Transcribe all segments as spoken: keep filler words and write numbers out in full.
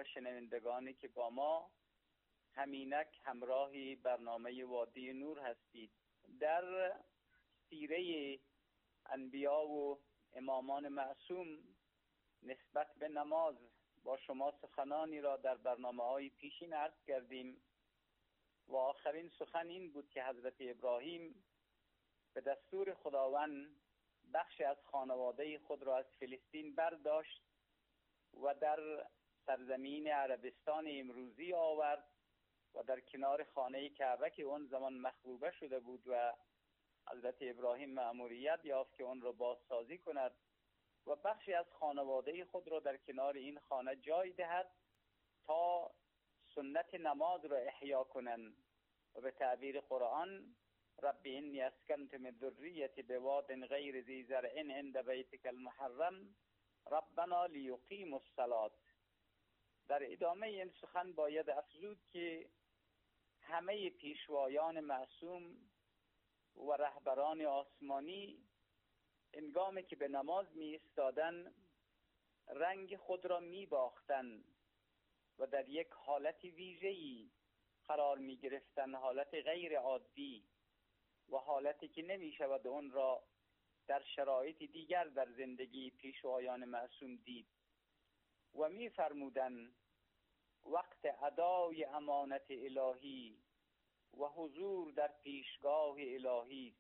شنوندگانی که با ما همینک همراهی برنامه وادی نور هستید. در سیره انبیا و امامان معصوم نسبت به نماز با شما سخنانی را در برنامه‌های پیشین عرض کردیم و آخرین سخن این بود که حضرت ابراهیم به دستور خداوند بخش از خانواده خود را از فلسطین برداشت و در سرزمین عربستان امروزی آورد و در کنار خانه کعبه که اون زمان مخروبه شده بود و حضرت ابراهیم مأموریت یافت که اون را بازسازی کند و بخشی از خانواده خود را در کنار این خانه جای دهد تا سنت نماز را احیا کنند و به تعبیر قرآن رب انی اسکنت من ذریتی بواد غیر ذی زرع عند بیتک المحرم ربنا لیقیموا الصلاة. در ادامه این سخن باید افزود که همه پیشوایان معصوم و رهبران آسمانی هنگامی که به نماز می ایستادن رنگ خود را می باختن و در یک حالت ویژه‌ای قرار می گرفتن، حالت غیر عادی و حالتی که نمی شود اون را در شرایط دیگر در زندگی پیشوایان معصوم دید و می فرمودن وقت ادای امانت الهی و حضور در پیشگاه الهی.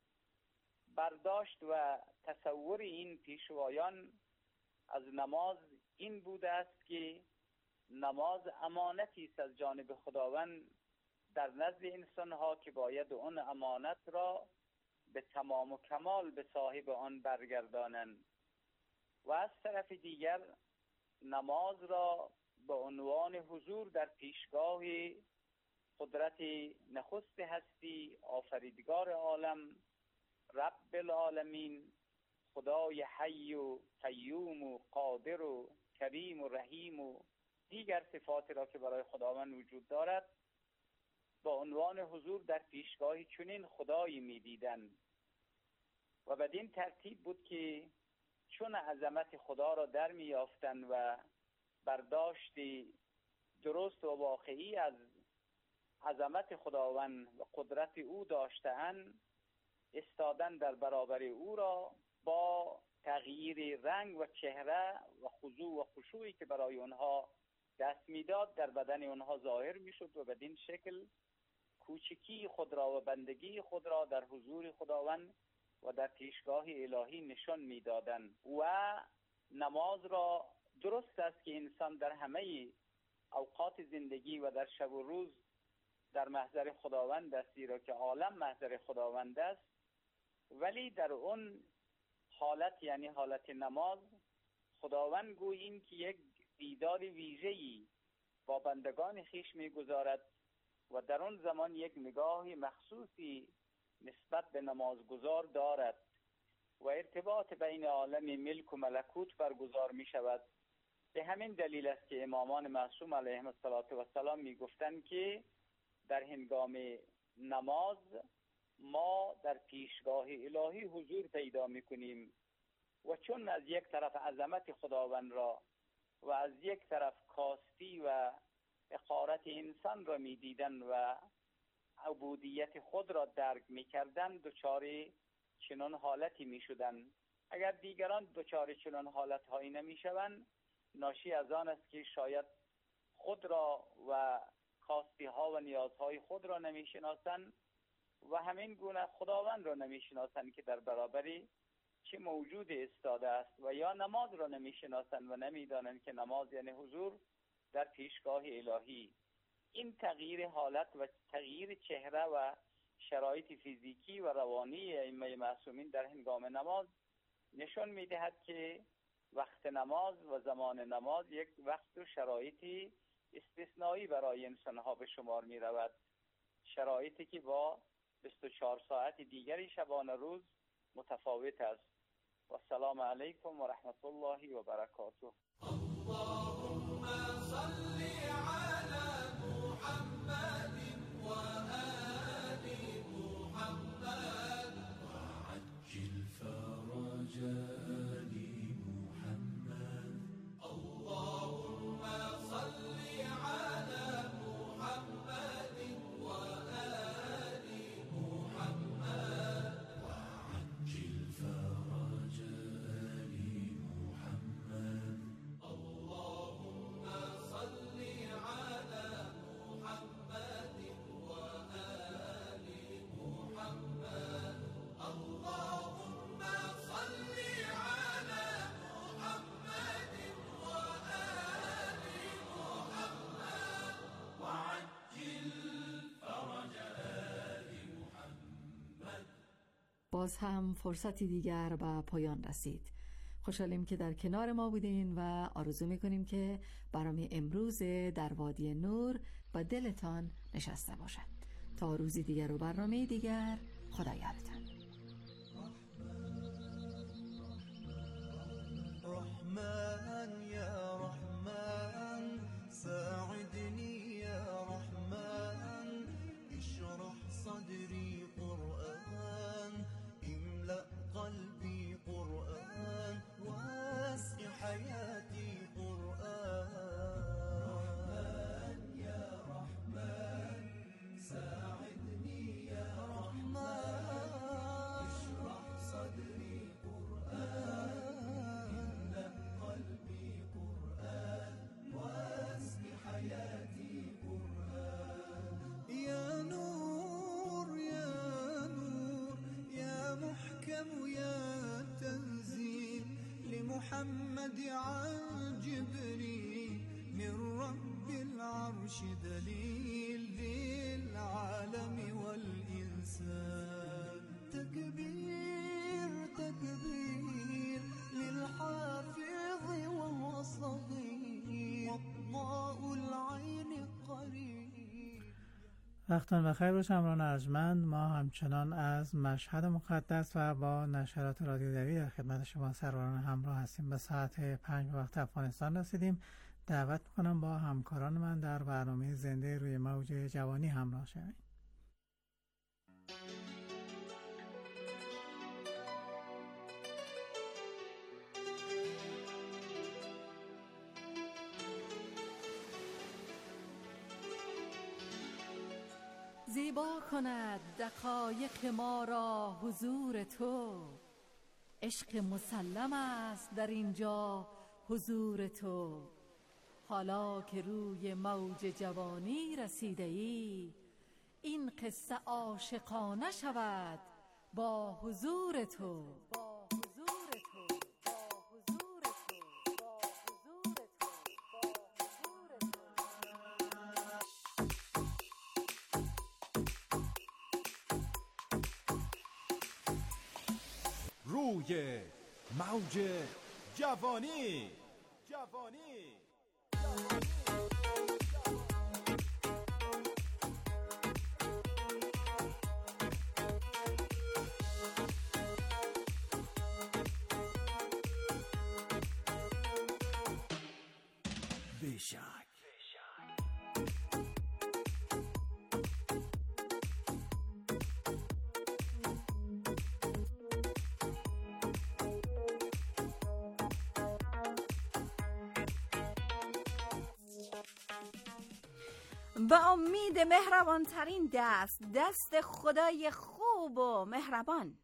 برداشت و تصور این پیشوایان از نماز این بوده است که نماز امانتی است از جانب خداوند در نزد انسانها که باید اون امانت را به تمام و کمال به صاحب آن برگردانند و از طرف دیگر نماز را به عنوان حضور در پیشگاه قدرت نخست هستی، آفریدگار عالم، رب العالمین، خدای حی و قیوم و قادر و کریم و رحیم و دیگر صفاتی را که برای خداوند وجود دارد با عنوان حضور در پیشگاه چنین خدایی می دیدن و بدین ترتیب بود که چون عظمت خدا را در می یافتن و برداشتی درست و واقعی از عظمت خداوند و قدرت او داشته‌اند، استادن در برابر او را با تغییر رنگ و چهره و خضوع و خشوعی که برای اونها دست میداد در بدن اونها ظاهر میشد و بدین شکل کوچکی خود را و بندگی خود را در حضور خداوند و در پیشگاه الهی نشان میدادند. و نماز را درست است که انسان در همه اوقات زندگی و در شب و روز در محضر خداوند است، زیرا که عالم محضر خداوند است، ولی در اون حالت یعنی حالت نماز خداوند گویی این که یک دیدار ویژه‌ای با بندگان خیش می‌گذارد و در اون زمان یک نگاه مخصوصی نسبت به نمازگزار دارد و ارتباط بین عالم ملک و ملکوت برگزار می شود. به همین دلیل است که امامان معصوم علیهم السلام می گفتند که در هنگام نماز ما در پیشگاه الهی حضور پیدا می کنیم و چون از یک طرف عظمت خداوند را و از یک طرف کاستی و حقارت انسان را می دیدن و عبودیت خود را درک می کردن، دچار چنان حالتی می شدن. اگر دیگران دچار چنان حالت هایی نمی شوند، ناشی از آن است که شاید خود را و کاستی ها و نیازهای خود را نمی شناسند و همین گونه خداوند را نمی شناسند که در برابری چه موجود استاده است، و یا نماز را نمی شناسند و نمی دانند که نماز یعنی حضور در پیشگاه الهی. این تغییر حالت و تغییر چهره و شرایط فیزیکی و روانی ائمه معصومین در هنگام نماز نشان می‌دهد که وقت نماز و زمان نماز یک وقت و شرایطی استثنایی برای انسان‌ها به شمار می‌رود، شرایطی که با بیست و چهار ساعت دیگری شبانه روز متفاوت است. و السلام علیکم و رحمت الله و برکاته. اللهم صل على محمد وآل محمد وعجل فرج آل محمد. اللهم صل باز هم فرصتی دیگر به پایان رسید. خوشحالیم که در کنار ما بودین و آرزو میکنیم که برنامه امروز در وادی نور با دلتان نشسته باشد. تا روزی دیگر و برنامه دیگر، خدا یارتان. رحمن یا رحمن ساعدني يا رحمن اشرح صدري قرآن املأ قلبي قرآن واسع حياتي قرآن رحمن يا رحمن ساعدني يا رحمن اشرح صدري قرآن املأ قلبي قرآن واسع حياتي قرآن يا نور يا نور يا محكم يا تنزيل لمحمد عن جبريل من رب العرش دليل للعالم والإنسان تكبير تكبير للحافظ وهو صغير وضاء العين قريب. وقتان بخیر باشه همراهان ارجمند. ما همچنان از مشهد مقدس و با نشرات رادیو دوی در خدمت شما سروران همراه هستیم. به ساعت پنج به وقت افغانستان رسیدیم. دعوت میکنم با همکاران من در برنامه زنده روی موج جوانی همراه شوید. زیبا کند دقایق ما را حضور تو، عشق مسلم است در اینجا حضور تو. حالا که روی موج جوانی رسیده ای، این قصه عاشقانه شود با حضور تو. روی موج جوانی جوانی بیشک با امید مهربان ترین دست، دست خدای خوب و مهربان.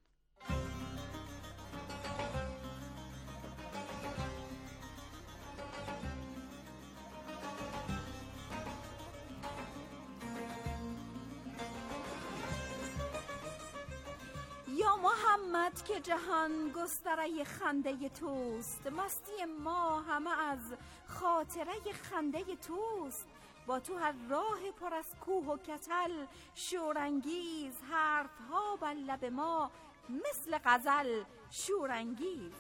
یا محمد که جهان گستره خنده توست، مستی ما همه از خاطره خنده توست. با تو هر راه پر از کوه و کتل، شورانگیز حرف ها بر لب ما مثل غزل شورانگیز.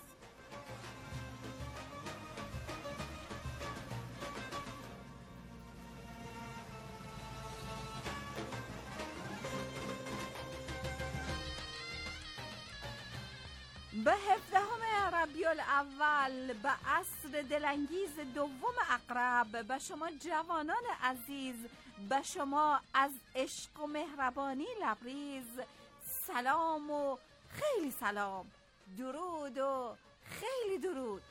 به هفدهم ربیع الاول به عصر دلانگیز دوم عقرب، به شما جوانان عزیز، به شما از عشق و مهربانی لبریز سلام و خیلی سلام، درود و خیلی درود.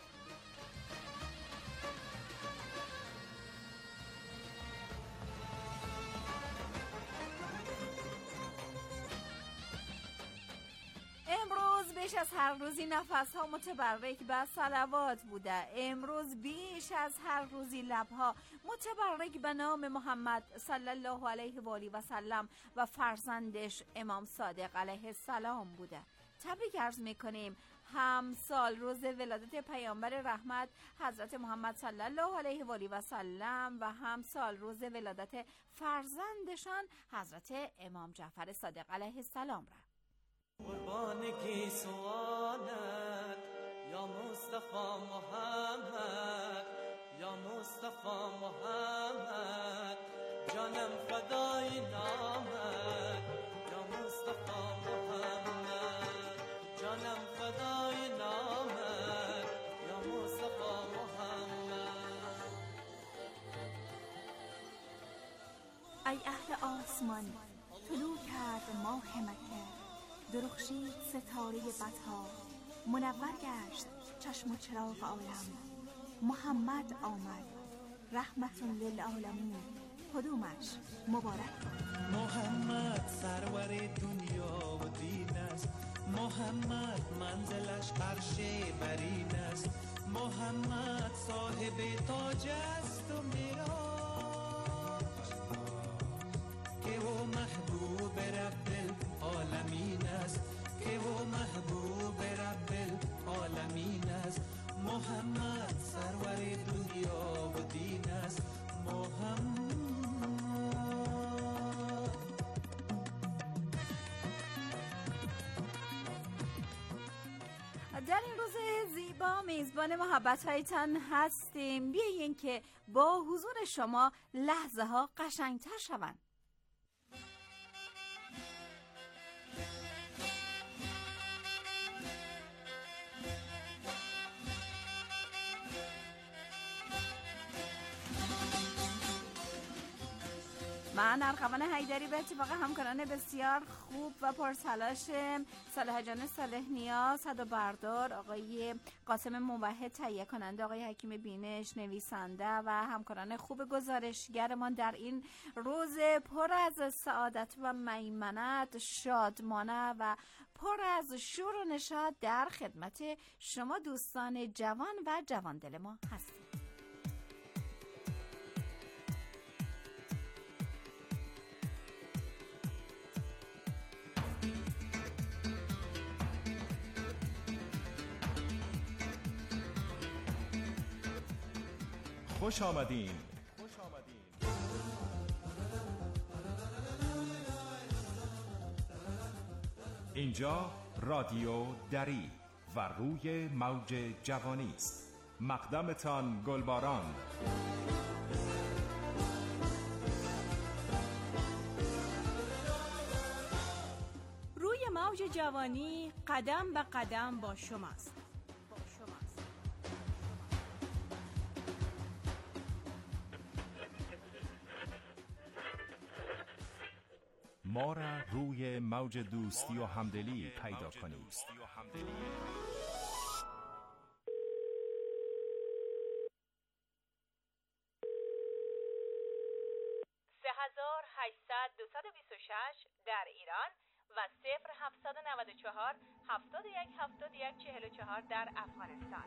امروز بیش از هر روزی نفسها متبرک به صلوات بوده. امروز بیش از هر روزی لبها متبرک به نام محمد صلی الله علیه و آله و سلم و فرزندش امام صادق علیه السلام بوده. تبریک عرض میکنیم هم سال روز ولادت پیامبر رحمت حضرت محمد صلی الله علیه و آله و سلم و هم سال روز ولادت فرزندشان حضرت امام جعفر صادق علیه السلام را. قربانگی سوالت یا مصطفی محمد، یا مصطفی محمد، جانم فدای نامت، یا مصطفی محمد، جانم فدای نامت، یا مصطفی محمد. ای اهل آسمان، طلوع کرد ماه مکه، درخشید ستاره بطها، منور گشت چشم و چراغ عالم. محمد آمد رحمت للعالمین، کدومش مبارک باد. محمد سرور دنیا و دین است، محمد منزلش عرش برین است، محمد صاحب تاج است و میراج، که او محبوب رب العالمین است، که او محبوب رب العالمین است. محمد سرور دنیا و دین است، محمد. در این روز زیبا میزبان محبت هایتان هستیم. بیایین که با حضور شما لحظه ها قشنگتر شوند. من ارغوان حیدری به اتفاق همکاران بسیار خوب و پرتلاش صالح جان صالح نیاز، صدا بردار آقای قاسم موحد، تهیه کننده آقای حکیم بینش، نویسنده و همکاران خوب گزارشگرمان در این روز پر از سعادت و میمنت، شادمانه و پر از شور و نشاط در خدمت شما دوستان جوان و جواندل ما هستیم. خوش آمدین. اینجا رادیو دری و روی موج جوانی است. مقدمتان گلباران. روی موج جوانی قدم به قدم با شماست. ما را روی موج دوستی و همدلی پیدا کنید. سه هزار و هشتصد دویست و بیست و شش در ایران و صفر هفتصد و نود و چهار هفتاد و یک هفتاد و یک چهل و چهار در افغانستان.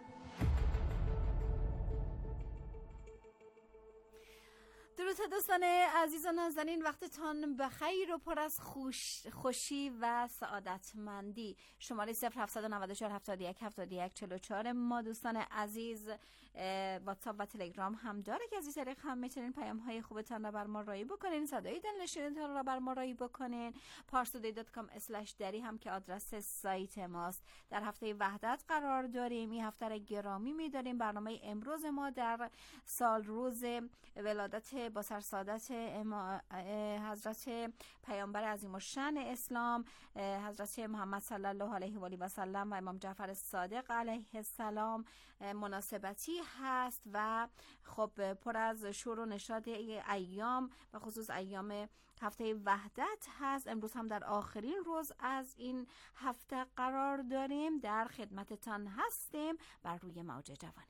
درود دوستان عزیز و نازنین، وقتتان بخیر و پر از خوش خوشی و سعادتمندی. شماره صفر هفتصد و نود و چهار هفتاد و یک هفتاد و یک چهل و چهار ما دوستان عزیز واتساپ و تلگرام هم داره که از این طریق هم میتونین پیام های خوبتان را بر ما رایی بکنین، صدای دلنشینتان را بر ما رایی بکنین. پارسودی دات کام اسلش دری هم که آدرس سایت ماست. در هفته وحدت قرار داریم. این هفته را گرامی میداریم. برنامه امروز ما در سال روز ولادت با سرسعادت حضرت پیامبر عظیم الشأن اسلام حضرت محمد صلی الله علیه و آله و سلم و امام جعفر صادق علیه السلام مناسبتی هست و خب پر از شور و نشاط ایام و خصوص ایام هفته وحدت هست. امروز هم در آخرین روز از این هفته قرار داریم. در خدمتتان هستیم بر روی موج جوانی.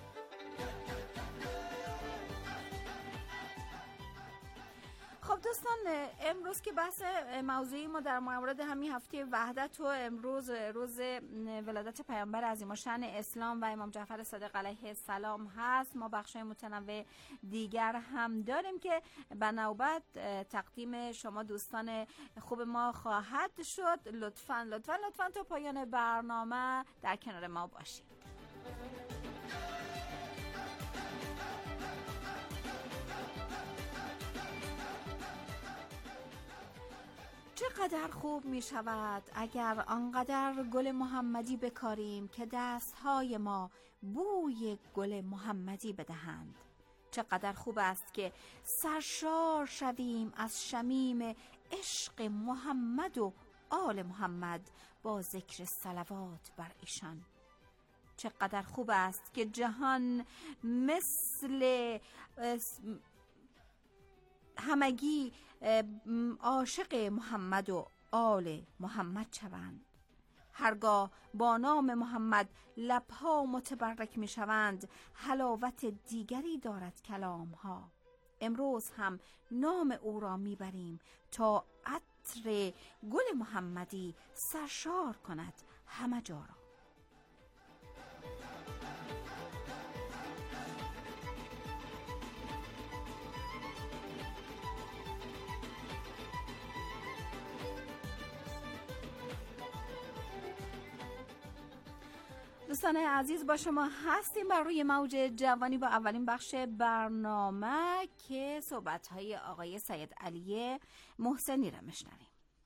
خب دوستان امروز که بحث موضوعی ما در مورد همین هفته وحدت و امروز روز ولادت پیامبر عظیم الشأن اسلام و امام جعفر صادق علیه السلام هست، ما بخشای متنوع دیگر هم داریم که به نوبت تقدیم شما دوستان خوب ما خواهد شد. لطفاً لطفاً لطفاً تا پایان برنامه در کنار ما باشید. چقدر خوب می شود اگر آنقدر گل محمدی بکاریم که دستهای ما بوی گل محمدی بدهند. چقدر خوب است که سرشار شویم از شمیم عشق محمد و آل محمد با ذکر صلوات بر ایشان. چقدر خوب است که جهان مثل همگی عاشق محمد و آل محمد شوند. هرگاه با نام محمد لبها متبرک می شوند، حلاوت دیگری دارد کلام ها. امروز هم نام او را می بریم تا عطر گل محمدی سرشار کند همه جا را. دوستان عزیز، با شما هستیم بر روی موج جوانی با اولین بخش برنامه که صحبت‌های آقای سید علی محسنی را میشنویم.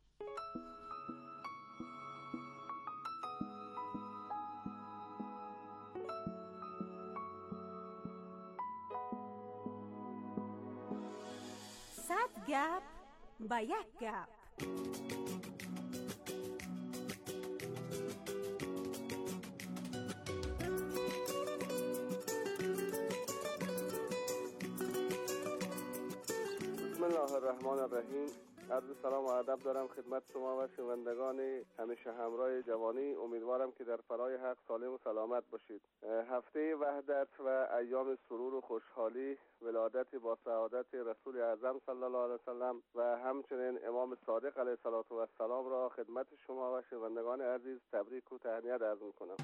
صد گپ با یک گپ. بسم الله الرحمن الرحیم. عرض سلام و ادب دارم خدمت شما و شنوندگان همیشه همراه جوانی. امیدوارم که در فنای حق سالم و سلامت باشید. هفته وحدت و ایام سرور و خوشحالی، ولادت با سعادت رسول اعظم صلی الله علیه وسلم و همچنین امام صادق علیه السلام را خدمت شما و شنوندگان عزیز تبریک و تهنیت عرض می‌کنم.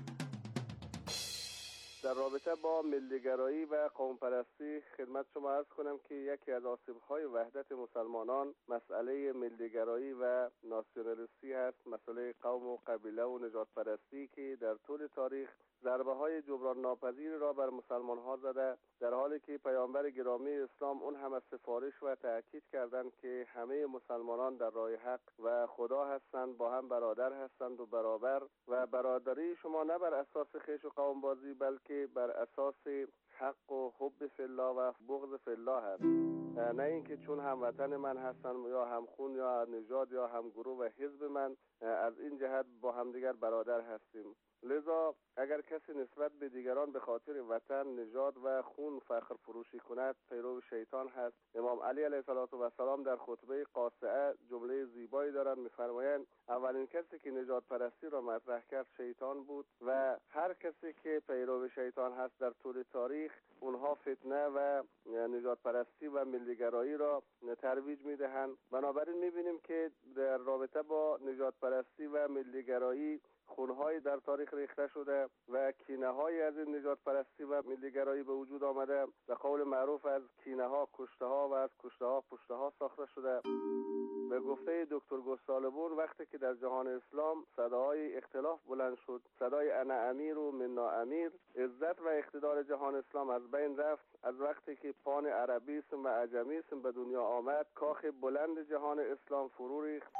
در رابطه با ملیگرایی و قوم پرستی خدمت شما عرض کنم که یکی از آسیب‌های وحدت مسلمانان مسئله ملیگرایی و ناسیونالیستی هست، مسئله قوم و قبیله و نژاد پرستی که در طول تاریخ ضربه های جبران ناپذیر را بر مسلمان ها زده، در حالی که پیامبر گرامی اسلام اون هم از سفارش و تأکید کردند که همه مسلمانان در راه حق و خدا هستند، با هم برادر هستند و برابر، و برادری شما نه بر اساس خویش و قوم بازی بلکه بر اساس حق و حب فی الله و بغض فی الله هست. نه اینکه چون هموطن من هستن یا همخون یا نژاد یا همگروه و حزب من از این جهت با همدیگر برادر هستیم. لذا اگر کسی نسبت به دیگران به خاطر وطن، نژاد و خون فخر فروشی کند پیرو شیطان هست. امام علی علیه السلام در خطبه قاصعه جمله زیبایی دارند، می‌فرمایند اولین کسی که نژاد پرستی را مطرح کرد شیطان بود و هر کسی که پیرو شیطان هست در طول تاریخ اونها فتنه و نژاد پرستی و ملیگرایی را ترویج میدهند. بنابراین می‌بینیم که در رابطه با نژاد پرستی و ملیگرایی خونهایی در تاریخ ریخته شده و کینه‌هایی از این نژاد پرستی و ملیگرایی به وجود آمده. به قول معروف از کینه‌ها کشته‌ها و از کشته‌ها پشته‌ها ساخته شده. به گفته دکتر گستالبون وقتی که در جهان اسلام صداهای اختلاف بلند شد، صدای انا امیر و منا امیر، عزت و اقتدار جهان اسلام از بین رفت. از وقتی که پان عربیسم و عجمیسم به دنیا آمد، کاخ بلند جهان اسلام فرو ریخت.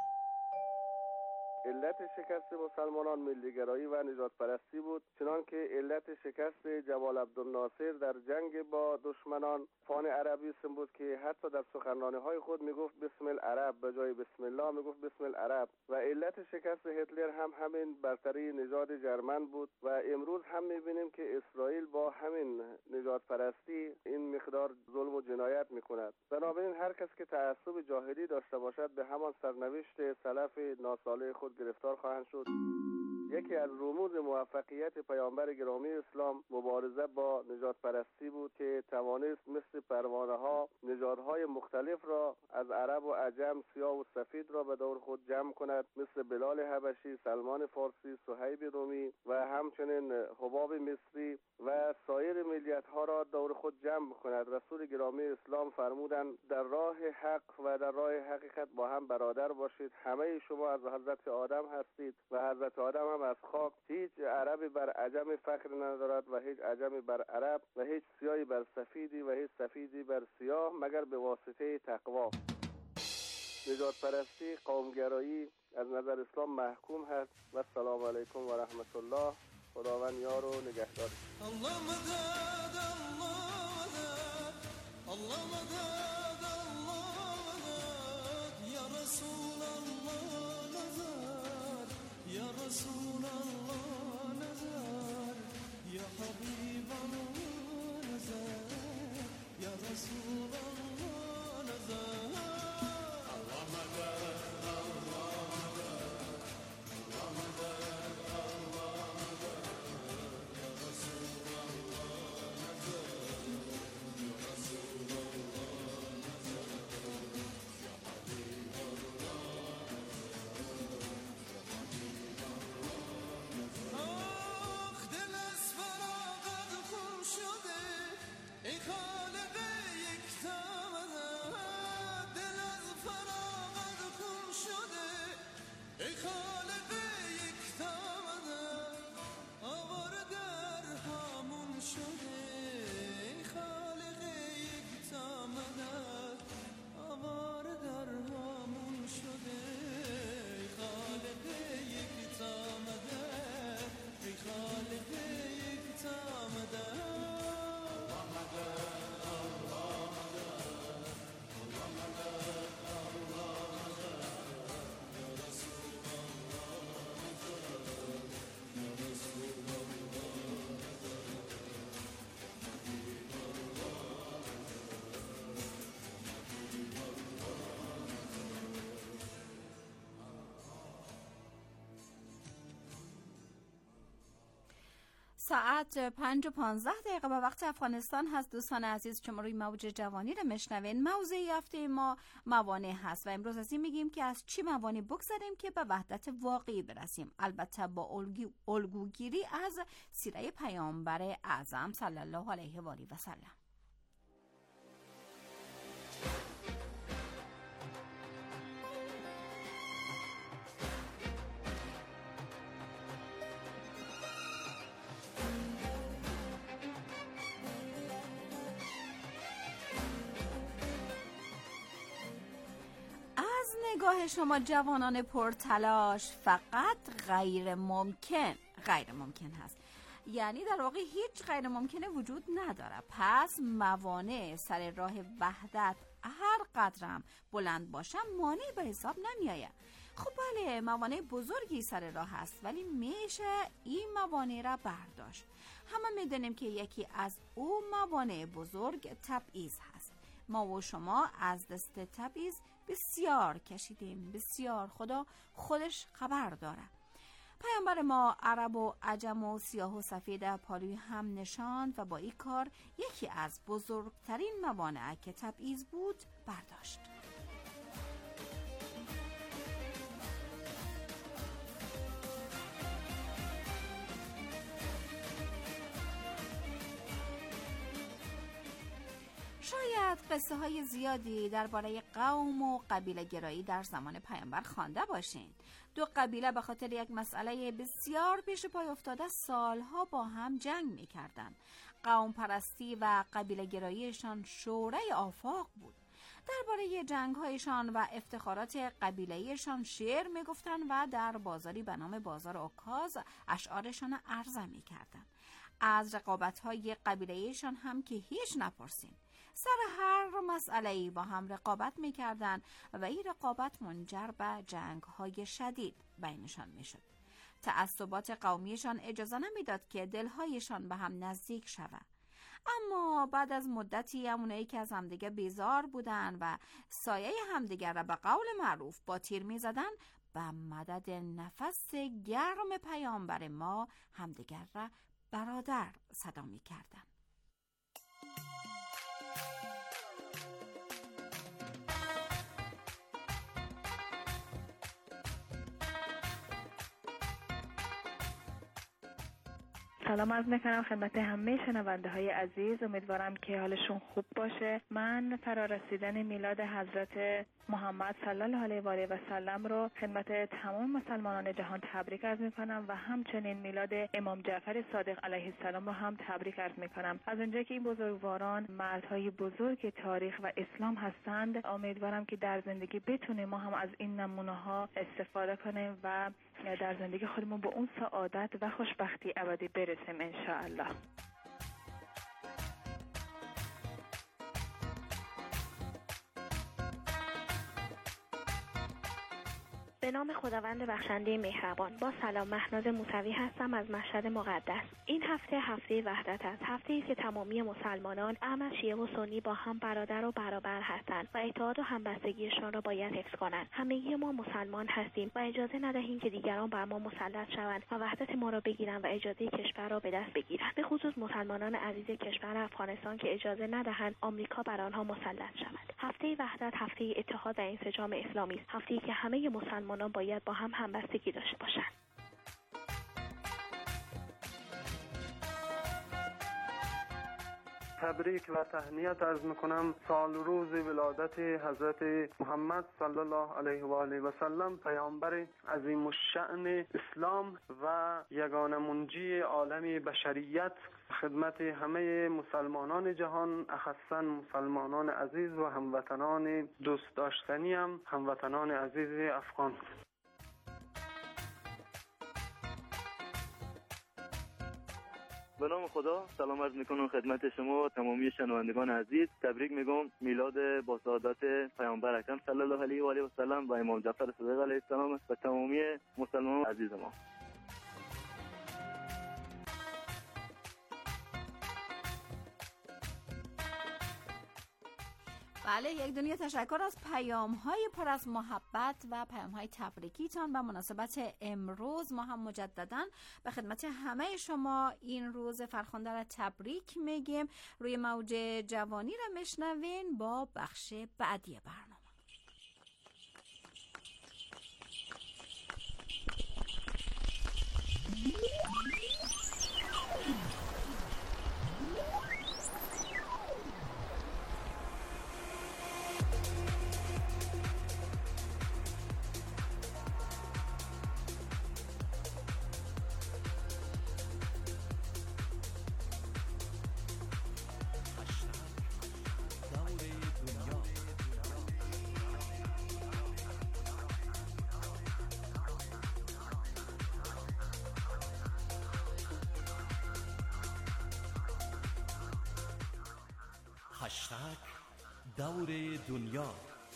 علت شکست مسلمانان ملیگرایی و نژاد پرستی بود، چنان که علت شکست جمال عبدالناصر در جنگ با دشمنان فان عربیسم بود که حتی در سخنرانی‌های خود میگفت بسم العرب به جای بسم الله میگفت بسم العرب. و علت شکست هتلر هم همین برتری نژاد جرمن بود و امروز هم میبینیم که اسرائیل با همین نژاد پرستی این مقدار ظلم و جنایت میکند. بنابراین هر کس که تعصب جاهلی داشته باشد به همان سرنوشت سلف ناصالح خود گرفتار خواهند شد. یکی از رموز موفقیت پیامبر گرامی اسلام مبارزه با نژاد پرستی بود که توانست مثل پروانه ها نژادهای مختلف را از عرب و عجم، سیاه و سفید را به دور خود جمع کند، مثل بلال حبشی، سلمان فارسی، صهیب رومی و همچنین حباب مصری و سایر ملیت ها را دور خود جمع کند. رسول گرامی اسلام فرمودند در راه حق و در راه حقیقت با هم برادر باشید. همه شما از حضرت آدم هستید و حضرت آدم هم از خاک. هیچ عربی بر عجم فخر ندارد و هیچ عجمی بر عرب و هیچ سیاهی بر سفیدی و هیچ سفیدی بر سیاه مگر به واسطه تقوا. نژاد پرستی، قومگرایی از نظر اسلام محکوم هست. و السلام علیکم و رحمت الله. خداوند یار و نگهدار. الله مدد الله مدد الله مدد یا رسول الله نظر یا رسول الله نظر یا حبیب الله نظر یا رسول الله نظر الله مدد ساعت پنج و پانزده دقیقه به وقت افغانستان هست. دوستان عزیز شما روی موج جوانی رو مشنوین. موضوع هفته ما موانع هست و امروز از این میگیم که از چی موانع بگذاریم که به وحدت واقعی برسیم، البته با الگوگیری از سیره پیامبر اعظم صلی الله علیه و آله و سلم. نگاه شما جوانان پرتلاش فقط غیر ممکن غیر ممکن هست، یعنی در واقع هیچ غیر ممکنه وجود نداره. پس موانع سر راه وحدت هر قدرم بلند باشم مانع به حساب نمیایه. خب بله موانع بزرگی سر راه هست ولی میشه این موانع را برداشت. همه میدونیم که یکی از او موانع بزرگ تبعیض هست. ما و شما از دست تبعیض بسیار کشیدیم، بسیار. خدا خودش خبر داره. پیامبر ما عرب و عجم و سیاه و سفید پالوی هم نشاند و با این کار یکی از بزرگترین موانع که تبعیض بود برداشت. شاید قصه های زیادی درباره قوم و قبیله گرایی در زمان پیامبر خوانده باشین. دو قبیله به خاطر یک مسئله بسیار پیش پای افتاده سالها با هم جنگ می‌کردند. قوم پرستی و قبیله گراییشان شورای آفاق بود. درباره جنگ‌هایشان و افتخارات قبیله‌ایشان شعر می‌گفتند و در بازاری به نام بازار اوکاز اشعارشان عرضه می‌کردند. از رقابت‌های قبیله‌ایشان هم که هیچ نپرسین. سر هر مسئله‌ای با هم رقابت می‌کردند و این رقابت منجر به جنگ‌های شدید بینشان می‌شد. تعصبات قومیشان اجازه نمی‌داد که دل‌هایشان به هم نزدیک شود. اما بعد از مدتی همونایی که از همدیگه بیزار بودن و سایه همدیگر را به قول معروف با تیر می‌زدن، به مدد نفس گرم پیامبر ما همدیگر را برادر صدا می کردن. سلام عرض میکنم خدمت همه شنونده های عزیز. امیدوارم که حالشون خوب باشه. من فرارسیدن میلاد حضرت محمد صلی الله علیه و آله و سلم رو خدمت تمام مسلمانان جهان تبریک عرض میکنم و همچنین میلاد امام جعفر صادق علیه السلام رو هم تبریک عرض میکنم. از اونجایی که این بزرگواران مردهای بزرگ تاریخ و اسلام هستند، امیدوارم که در زندگی بتونیم ما هم از این نمونه ها استفاده کنیم و در زندگی خودمون به اون سعادت و خوشبختی ابدی برسیم ان شاء الله. به نام خداوند بخشنده مهربان. با سلام، مهناز موسوی هستم از مشهد مقدس. این هفته هفته وحدت است. هفته‌ای است که تمامی مسلمانان اهل شیعه و سنی با هم برادر و برابر هستند و اتحاد و همبستگیشان را باید حفظ کنند. همگی ما مسلمان هستیم و اجازه ندهیم که دیگران بر ما مسلط شوند و وحدت ما را بگیرند و اجازه کشور را به دست بگیرند. به خصوص مسلمانان عزیز کشور افغانستان که اجازه ندهند آمریکا بر آنها مسلط شود. هفته وحدت هفته اتحاد و انسجام اسلامی است. هفته‌ای که همه مسلمانان باید با هم همبستگی داشته باشند. تبریک و تهنیت عرض میکنم سال روز ولادت حضرت محمد صلی الله علیه و آله و سلم، پیامبر عظیم الشأن اسلام و یگانه منجی عالم بشریت. خدمت همه مسلمانان جهان، اخصاً مسلمانان عزیز و هموطنان دوست داشتنیم، هموطنان عزیز افغان. به نام خدا سلام عرض میکنم خدمت شما تمامی شنوندگان عزیز. تبریک میگم میلاد با سعادت پیامبر اکرم صلی الله علیه و آله و سلم و امام جعفر صادق علیه السلام و تمامی مسلمانان عزیز ما. بله، یک دنیا تشکر از پیام های پر از محبت و پیام های تبریکیتان به مناسبت امروز. ما هم مجددا به خدمت همه شما این روز فرخنده را تبریک میگیم. روی موج جوانی را میشنوین با بخش بعدی برنامه. هشتگ دور دنیا.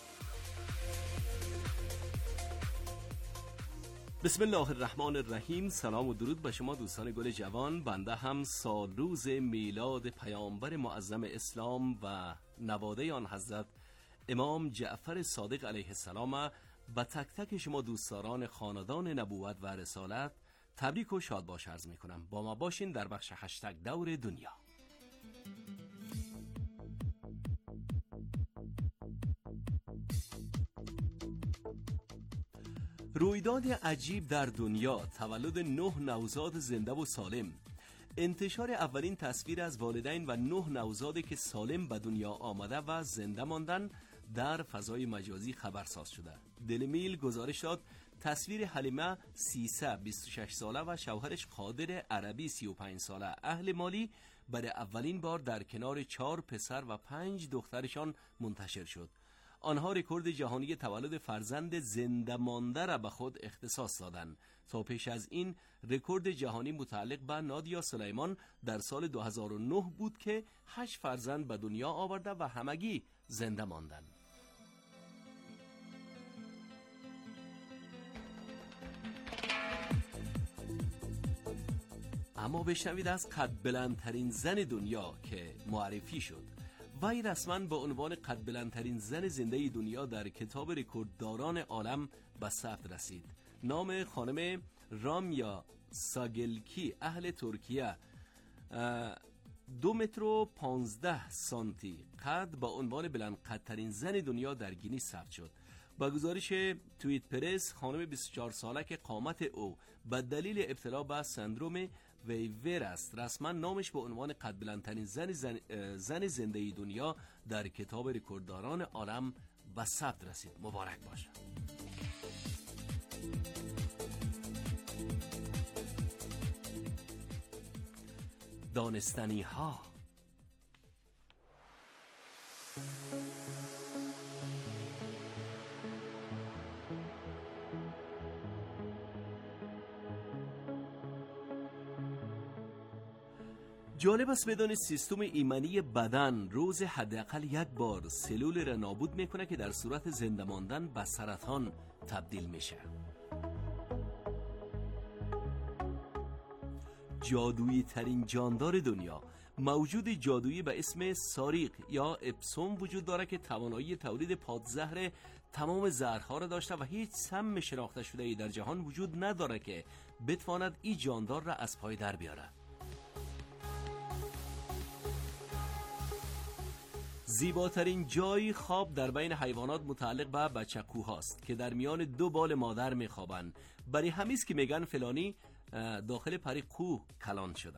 بسم الله الرحمن الرحیم. سلام و درود به شما دوستان گل جوان. بنده هم سال روز میلاد پیامبر معظم اسلام و نواده آن حضرت امام جعفر صادق علیه السلام به تک تک شما دوستداران خاندان نبوت و رسالت تبریک و شادباش عرض می کنم. با ما باشین در بخش هشتگ دور دنیا. رویداد عجیب در دنیا، تولد نه نوزاد زنده و سالم. انتشار اولین تصویر از والدین و نه نوزادی که سالم به دنیا آمده و زنده ماندن در فضای مجازی خبرساز شده. دلی میل گزارش داد تصویر حلیمه سیسه بیست و شش ساله و شوهرش قادر عربی سی و پنج ساله اهل مالی برای اولین بار در کنار چهار پسر و پنج دخترشان منتشر شد. آنها رکورد جهانی تولد فرزند زنده مانده را به خود اختصاص دادند. تا پیش از این رکورد جهانی متعلق به نادیا سلیمان در سال دو هزار و نه بود که هشت فرزند به دنیا آورده و همگی زنده ماندند. اما بشنوید از قد بلندترین زن دنیا که معرفی شد. وی رسما به عنوان قد بلندترین زن زنده دنیا در کتاب رکوردداران عالم به ثبت رسید. نام خانم رامیا ساگلکی اهل ترکیه، دو متر و پانزده سانتی قد، با عنوان بلند قدترین زن دنیا در گینیس ثبت شد. با گزارش توییت پرس، خانم بیست و چهار ساله که قامت او به دلیل ابتلا به سندروم ویور است، رسما نامش به عنوان قد بلندترین زن, زن, زن زنده دنیا در کتاب رکوردداران عالم به ثبت رسید. مبارک باشه. دانستنی ها. جالب است بدانید سیستم ایمنی بدن روز حداقل یک بار سلول را نابود میکنه که در صورت زنده ماندن به سرطان تبدیل میشه. جادویی ترین جاندار دنیا، موجود جادویی به اسم ساریق یا اپسوم وجود داره که توانایی تولید پادزهر تمام زهرها را داشته و هیچ سم شناخته شده ای در جهان وجود نداره که بتواند این جاندار را از پای در بیاره. زیباترین جای خواب در بین حیوانات متعلق به بچه‌کوهاست که در میان دو بال مادر میخوابند. برای همیست که میگن فلانی داخل پری کوه کلان شده.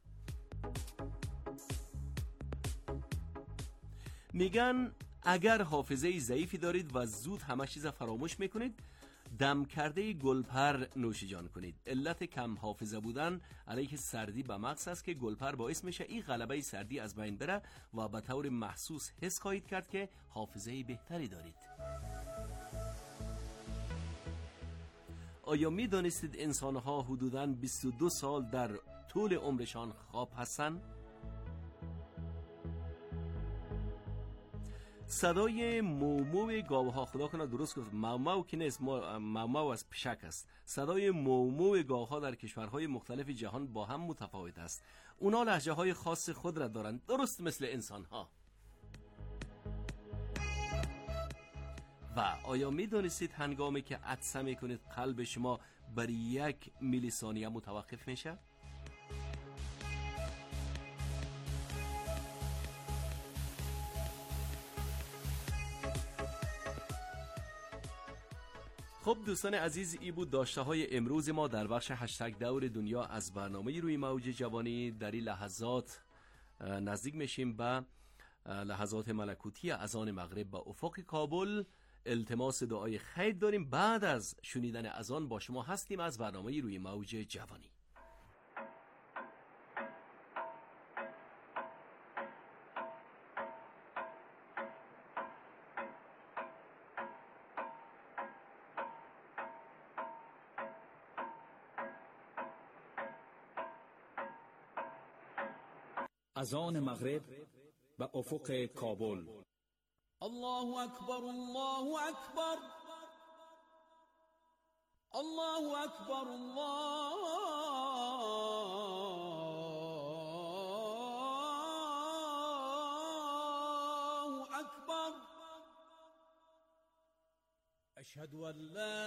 میگن اگر حافظه ضعیفی دارید و زود همه چیز فراموش میکنید، دم کرده گلپر نوشیجان کنید. علت کم حافظه بودن علیه سردی به مغز است که گلپر باعث میشه این غلبه سردی از بین بره و به طور محسوس حس خواهید کرد که حافظه بهتری دارید. آیا می دانستید انسان‌ها حدوداً بیست و دو سال در طول عمرشان خواب هستند؟ صدای مومو گاوها، خدا کنه درست گفت، مومو که نیست، مومو از پشک است. صدای مومو گاوها در کشورهای مختلف جهان با هم متفاوت است. اونا لهجه های خاص خود را دارند، درست مثل انسان‌ها. و آیا می دانستید هنگامی که عطسه می کنید قلب شما برای یک میلی ثانیه متوقف میشه؟ خب دوستان عزیز، ای بود داشته های امروز ما در بخش هشتگ دور دنیا از برنامه روی موج جوانی. در این لحظات نزدیک میشیم به لحظات ملکوتی اذان مغرب به افق کابل. التماس دعای خیر داریم. بعد از شنیدن اذان با شما هستیم از برنامه روی موج جوانی. اذان مغرب به افق کابل. الله اکبر، الله اکبر، الله اکبر، الله اکبر. اشهد ان لا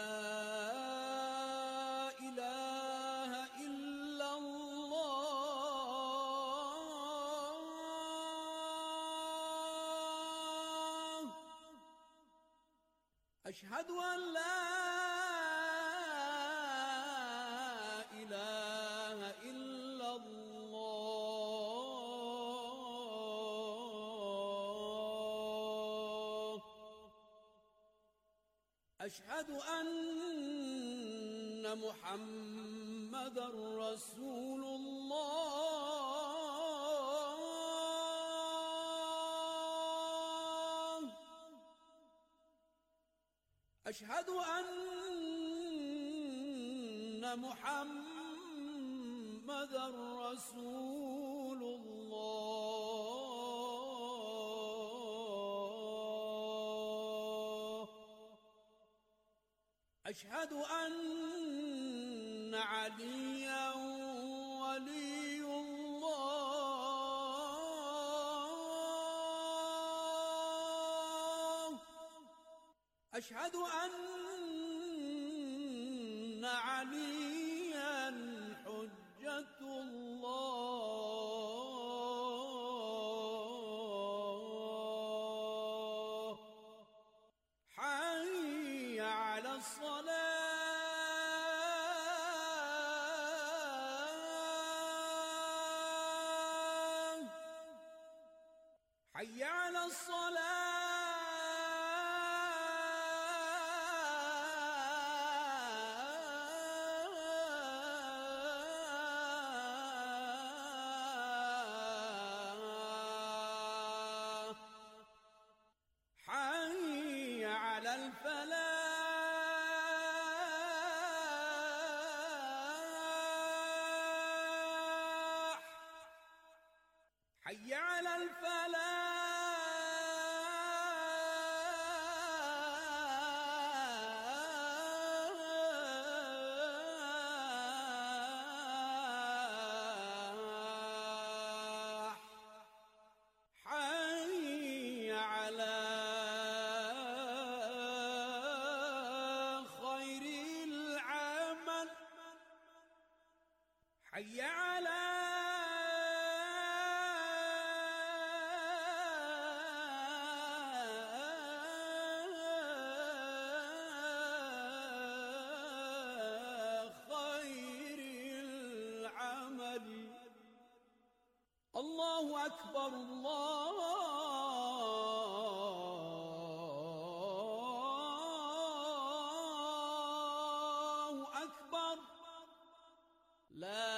اله الا الله. اشهد ان لا اله الا الله. اشهد ان محمد رسول الله. اشهد ان محمد رسول الله. اشهد ان عليا ولي الله. أشهد أن عليا حجة الله حي على الصلاة حي على الصلاة حي على الفلاح حي على الفلاح حي على خير العمل حي على خير العمل الله أكبر الله أكبر لا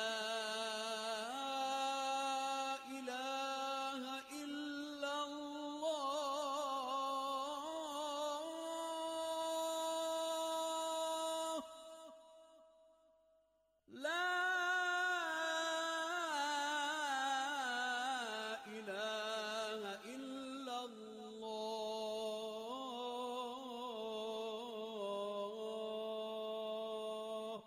إله إلا الله لا إله إلا الله.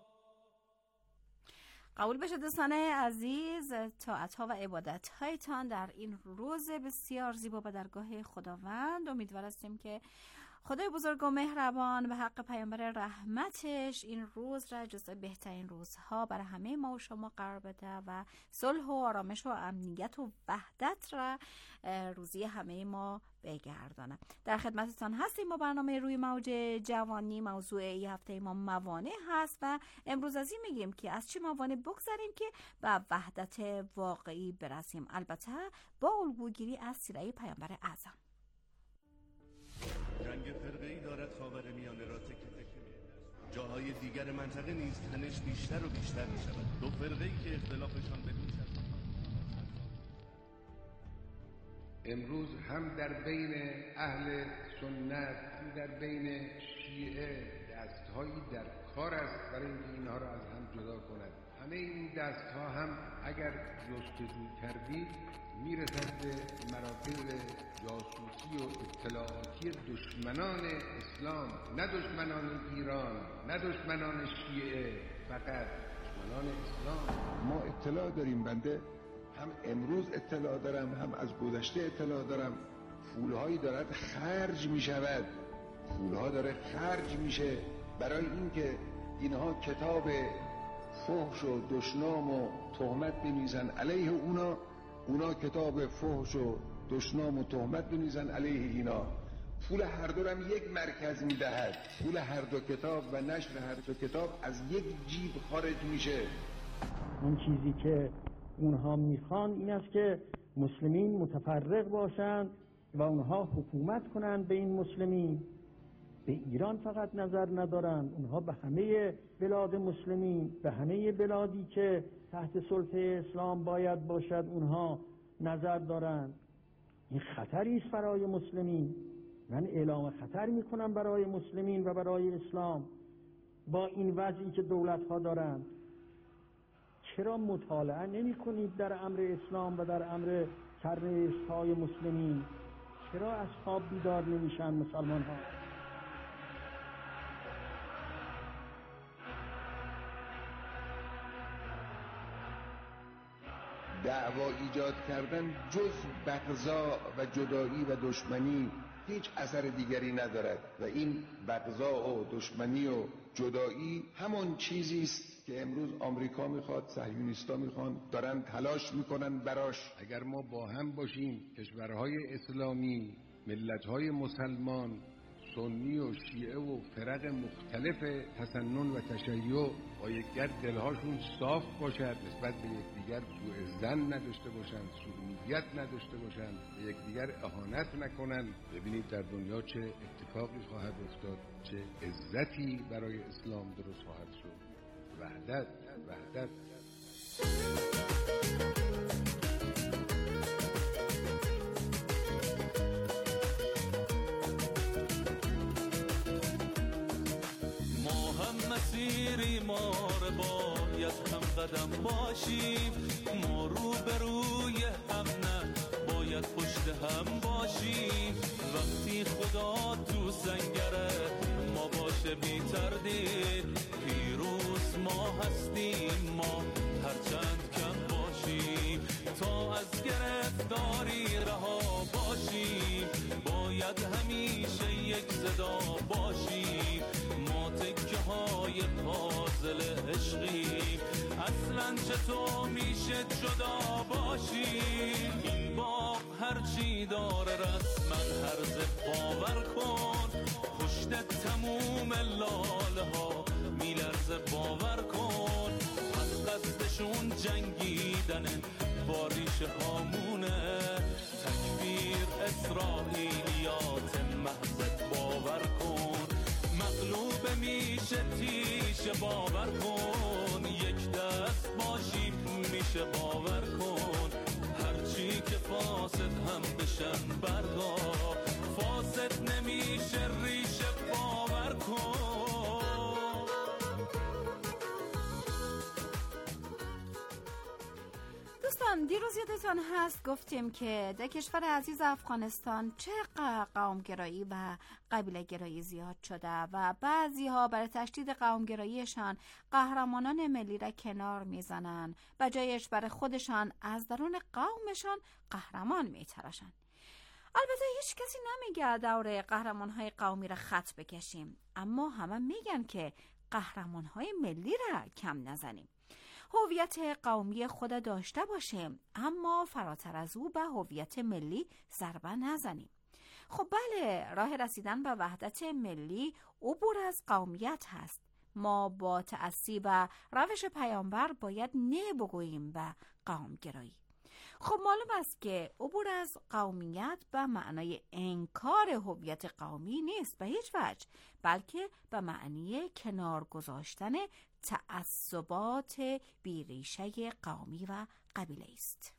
قبول بشه دوستان عزیز، طاعت‌ها و عبادت‌هایتان در این روز بسیار زیبا به درگاه خداوند. امیدوار هستیم که خدای بزرگ و مهربان به حق پیامبر رحمتش این روز را جزو بهترین روزها برای همه ما و شما قرار بده و صلح و آرامش و امنیت و وحدت را روزی همه ما بگردانه. در خدمتتان هستیم با برنامه روی موج جوانی. موضوع این هفته ما موانع هست و امروز از این میگیم که از چه موانع بگذریم که به وحدت واقعی برسیم، البته با الگوگیری از سیره پیامبر اعظم. جنگ فرقه‌ای دارد خاورمیانه را تکه تکه می‌اندازد. جاهای دیگر منطقه نیز تنش بیشتر و بیشتر می‌شود. دو فرقه‌ای که اختلافشان به بیش از امروز هم در بین اهل سنت هم در بین شیعه دستهایی در کار است برای اینکه اینها را از هم جدا کند. همه این دستها هم اگر جستجو کردید میرسد به مراکز جاسوسی و اطلاعاتی دشمنان اسلام، نه دشمنان ایران، نه دشمنان شیعه، فقط دشمنان اسلام. ما اطلاع داریم، بنده هم امروز اطلاع دارم هم از گذشته اطلاع دارم. پولهایی دارد خرج می شود، پولها داره خرج میشه برای اینکه اینها کتاب فحش و دشنام و تهمت بنویسن علیه اونا، اونا کتاب فحش و دشنام و تهمت بنویسن علیه اینا. پول هر دو هم یک مرکز میدهد، پول هر دو کتاب و نشر هر دو کتاب از یک جیب خارج میشه. اون چیزی که اونها میخوان این است که مسلمین متفرق باشند و اونها حکومت کنند به این مسلمین. به ایران فقط نظر ندارند، اونها به همه بلاد مسلمین، به همه بلادی که تحت سلطه اسلام باید باشد اونها نظر دارند. این خطری است برای مسلمین. من اعلام خطر میکنم برای مسلمین و برای اسلام با این وضعی که دولت ها دارند. چرا مطالعه نمی کنید در امر اسلام و در امر سرنوشت های مسلمین؟ چرا از خواب بیدار نمیشن مسلمان ها؟ دعوا ایجاد کردن جز بغضا و جدایی و دشمنی هیچ اثر دیگری ندارد و این بغضا و دشمنی و جدایی همون چیزی است که امروز آمریکا میخواد، صهیونیستا میخوان، دارن تلاش میکنن براش. اگر ما با هم باشیم، کشورهای اسلامی، ملتهای مسلمان، سنی و شیعه و فرق مختلف تسنن و تشیع با یکدیگر دلهاشون صاف باشد، نسبت به یکدیگر سوء ظن نداشته باشند، سوء نداشته باشند، به یکدیگر اهانت نکنند، ببینید در دنیا چه اتفاقی خواهد افتاد، چه عزتی برای اسلام درست خواهد شد. وحدت وحدت مسیری ما رو باید هم قدم باشیم، ما رو به روی هم نه باید پشت هم باشیم. وقتی خدا تو سنگره ما باشه بی تردید، پیروز ما هستیم، ما هرچند کم باشیم. تا از گرفتاری رها باشیم، باید همیشه یک صدا باشیم. ما تکه های پازل عشقیم، اصلا چطور میشه جدا باشیم. این باغ هرچی داره رسما هرز باور کن، پشت تموم لاله ها میلرزه باور کن. از قصدشون جنگیدنه با ریشه هامونه، تکفیر اسرائیلیات محضت باور کن. مغلوب میشه تیشه باور کن، یک دست باشیم میشه باور کن. هرچی که فاسد هم بشن برگاه، فاسد نمیشه ریشه باور کن. دوستان دیروز یادتان هست گفتیم که در کشور عزیز افغانستان چقدر قومگرایی و قبیله گرایی زیاد شده و بعضی ها برای تشدید قومگراییشان قهرمانان ملی را کنار میزنن، بجایش برای خودشان از درون قومشان قهرمان میتراشن. البته هیچ کسی نمیگه دور قهرمانهای قومی را خط بکشیم، اما همه میگن که قهرمانهای ملی را کم نزنیم. هویت قومی خود داشته باشیم، اما فراتر از او به هویت ملی ضربه نزنیم. خب بله، راه رسیدن به وحدت ملی عبور از قومیت هست. ما با تأسی و روش پیامبر باید نه بگوییم به قومگرایی. خب معلوم است که عبور از قومیت به معنای انکار هویت قومی نیست به هیچ وجه، بلکه به معنی کنار گذاشتن تعصبات بیریشه قومی و قبیله است.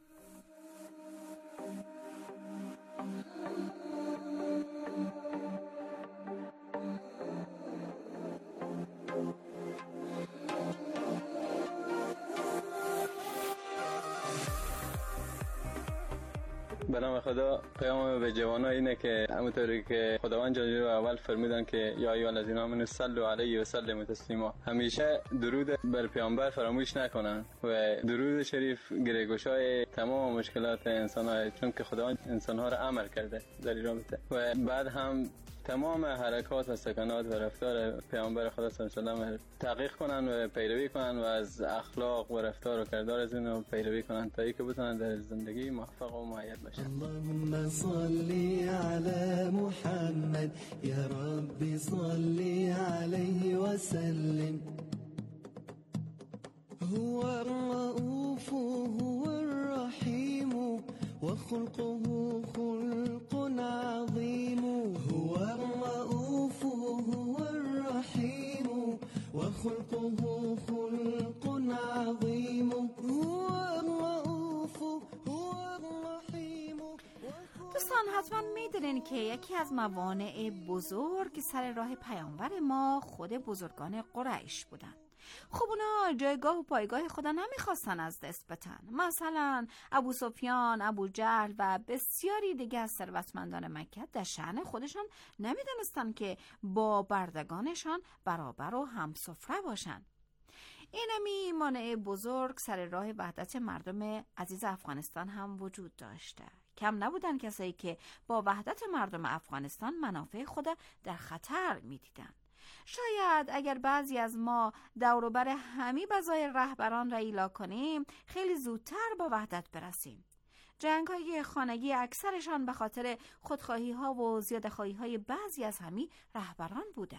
به نام خدا، پیام به جوانان اینه که همونطوری که خداوند جل جلاله اول فرمودن که یا ایها الذین آمنوا صلوا علیه و سلموا تسلیما، همیشه درود بر پیامبر فراموش نکنن و درود شریف گریگوشای تمام مشکلات انسان‌ها، چون که خداوند انسان‌ها را امر کرده در این رابطه. و بعد هم تمام حرکات و سکنات و رفتار پیامبر خدا صلی الله علیه و آله تحقیق کنن و پیروی کنن و از اخلاق و رفتار و کردار از اون پیروی کنن تا اینکه بتونن در زندگی موفق و مؤید بشن. اللهم صل علی محمد یا رب صل علیه و سلم. هو الرؤوف هو الرحیم و خلقه خلق عظیم. هو الرؤوف هو الرحیم و خلقه خلق عظیم. هو الرؤوف هو الرحیم. دوستان حتما میدونین که یکی از موانع بزرگ سر راه پیامبر ما خود بزرگان قریش بودن. خب اونا جایگاه و پایگاه خدا نمیخواستن از دست بدن. مثلا ابو سفیان، ابو جهل و بسیاری دیگه از ثروتمندان مکه در شأن خودشان نمیدونستن که با بردگانشان برابر و همسفره باشن. اینمی مانع بزرگ سر راه وحدت مردم عزیز افغانستان هم وجود داشته. کم نبودن کسایی که با وحدت مردم افغانستان منافع خود در خطر می‌دیدند. شاید اگر بعضی از ما دور و بر همه بزایر رهبران را ایلا کنیم خیلی زودتر با وحدت برسیم. جنگ‌های خانگی اکثرشان به خاطر خودخواهی‌ها و زیاده‌خواهی‌های بعضی از همین رهبران بوده.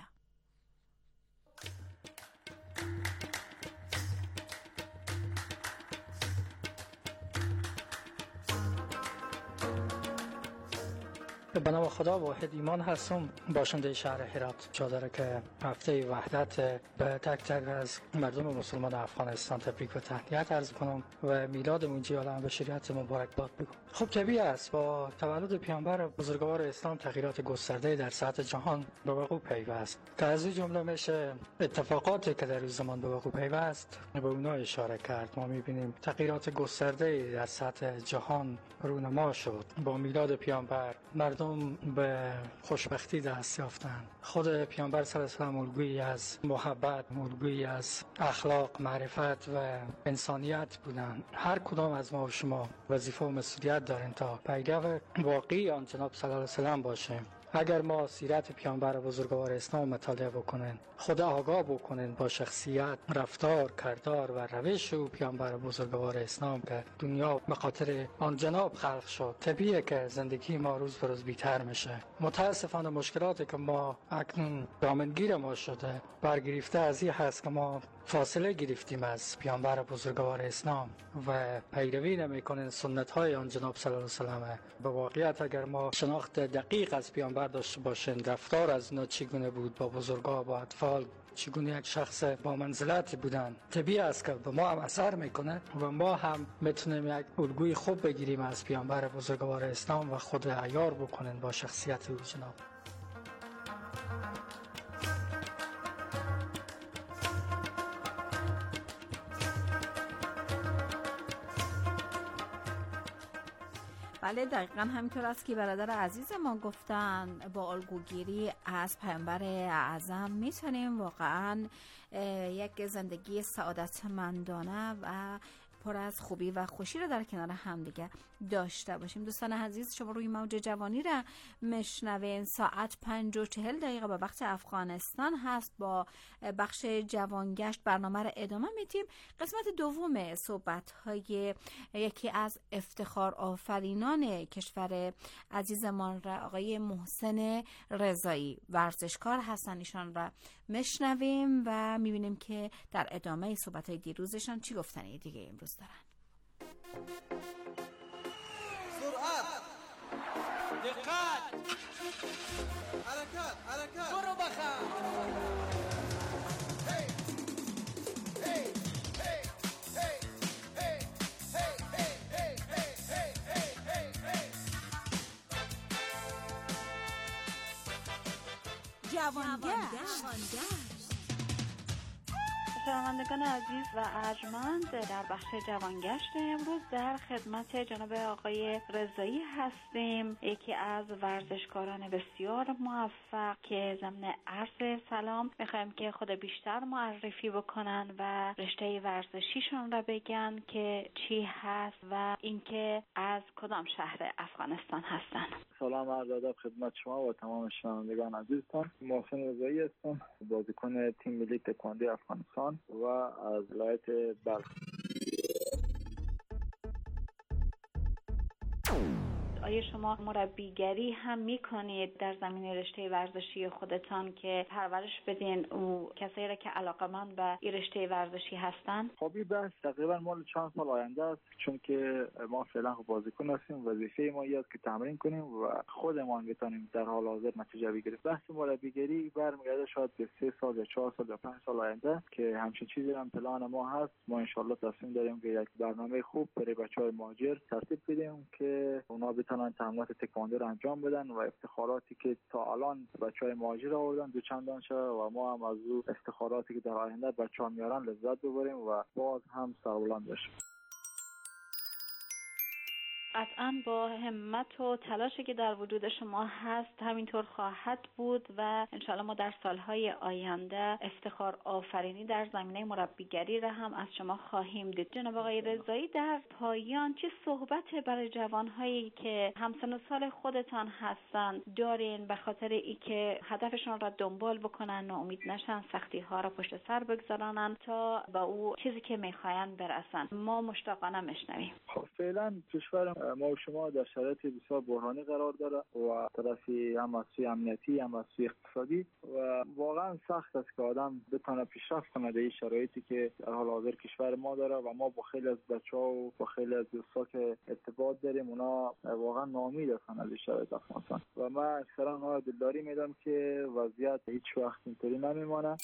به نام خدا واحد ایمان هستم، باشنده شهر هرات. جا داره که هفته وحدت به تک تک از مردم مسلمان افغانستان تبریک و تهنیت عرض کنم و میلاد منجی عالم بشریت مبارکباد بگم. خب طبیعی است با تولد پیامبر بزرگوار اسلام تغییرات گسترده در سطح جهان به وقوع پیوست که از این جمله میشه اتفاقاتی که در این زمان به وقوع پیوست به اونا اشاره کرد. ما میبینیم تغییرات گسترده در سطح جهان رونما شد. با میلاد پیامبر مردم به خوشبختی دست یافتند. خود پیامبر صلی الله علیه و آله الگویی از محبت، الگویی از اخلاق، معرفت و انسانیت بودند. هر کدام از ما و شما وظیفه و مسئولیت داریم تا پیرو واقعی آن جناب صلی الله علیه و آله باشیم. اگر ما سیرت پیامبر بزرگوار اسلام مطالعه بکنین، خود آگاه بکنین با شخصیت، رفتار، کردار و روش او پیامبر بزرگوار اسلام که دنیا به خاطر آن جناب خلق شد، طبیعیه که زندگی ما روز به روز بی‌تر میشه. متاسفانه مشکلاتی که ما اکنون دامنگیر ما شده برگرفته از این هست که ما فاصله گرفتیم از پیامبر بزرگوار اسلام و پیروی نمی‌کنیم سنت های آن جناب صلی الله علیه و آله. به واقعیت اگر ما شناخت دقیق از پیامبر داشته باشیم، رفتار از اینا چگونه بود با بزرگا، با اطفال، چگونه یک شخص با منزلتی بودن، طبیعی است که به ما هم اثر میکنه و ما هم میتونیم یک الگوی خوب بگیریم از پیامبر بزرگوار اسلام و خود عیار بکنیم با شخصیت او جناب. بله دقیقا همینطور است که برادر عزیز ما گفتن. با الگوگیری از پیامبر اعظم میتونیم واقعا یک زندگی سعادتمندانه و پر از خوبی و خوشی رو در کنار هم دیگه داشته باشیم. دوستان عزیز، شما روی موج جوانی را مشنوین. ساعت پنج و چهل دقیقه به وقت افغانستان هست. با بخش جوانگشت برنامه را ادامه میدیم. قسمت دوم صحبت های یکی از افتخار آفرینان کشور عزیزمان را آقای محسن رضایی ورزشکار هستن، ایشان را مشنویم و میبینیم که در ادامه صحبت های دیروزشان چی گفتنی دیگه امروز دارن. سرعت، دقت، حرکت، حرکت، برو بخم. جوانگشت. شنوندگان عزیز و ارجمند، در بخش جوانگشت امروز در خدمت جناب آقای رضایی هستیم، یکی از ورزشکاران بسیار موفق که ضمن عرض سلام میخوایم که خود بیشتر معرفی بکنن و رشته ورزشیشون را بگن که چی هست و اینکه از کدام شهر افغانستان هستن. سلام عرض ادب خدمت شما و تمام شنوندگان عزیزتان. محسن رضایی هستم، بازیکن تیم ملی تکواندو افغانستان و از ولایت بلخ. آیا شما مربیگری هم میکنید در زمینه رشته ورزشی خودتان که پرورش بدین او کسایی را که علاقه‌مند به این رشته ورزشی هستن؟ خب این بحث تقریبا مال چند سال آینده است، چون که ما فعلا خب بازیکن هستیم. وظیفه ما است که تمرین کنیم و خودمان بتونیم در حال حاضر نتیجه بگیریم. بحث مربیگری برمیگرده شاید به سه سال یا چهار سال یا پنج سال آینده که همچین چیزی هم پلان ما هست. ما ان شاء الله تصمیم داریم که یک برنامه خوب برای بچه‌های مهاجر ترتیب بدیم که اونا بتونن تمرینات تکواندو رو انجام بدن و افتخاراتی که تا الان بچه‌های مهاجر آوردن دو چندان شه و ما هم از اون افتخاراتی که در آینده بچه‌ها میارن لذت ببریم و باز هم سربلند بشیم. قطعاً با همت و تلاشی که در وجود شما هست همینطور خواهد بود و انشاءالله ما در سالهای آینده افتخار آفرینی در زمینه مربیگری را هم از شما خواهیم دید. جناب آقای رضایی، در پایان چه صحبت برای جوانهایی که همسن و سال خودتان هستند دارین به خاطر ای که هدفشون را دنبال بکنن و امید نشن، سختی ها را پشت سر بگذارن تا به او چیزی که میخواین برسن؟ ما مشتاقانه میشنویم. خب فعلا کشور ما و شما در شرایط بسیار بحرانی قرار داره و طرفی هم از سوی امنیتی هم از سوی اقتصادی و واقعا سخت است که آدم بتونه پیشرفت کنه در این شرایطی که در حال حاضر کشور ما داره و ما با خیلی از بچه‌ها و با خیلی از دوستا که ارتباط داریم اونا واقعا ناامید هستن از این شرایط افغانستان و من اکثرا ها دلداری میدم که وضعیت هیچ وقت اینطوری نمیمونه.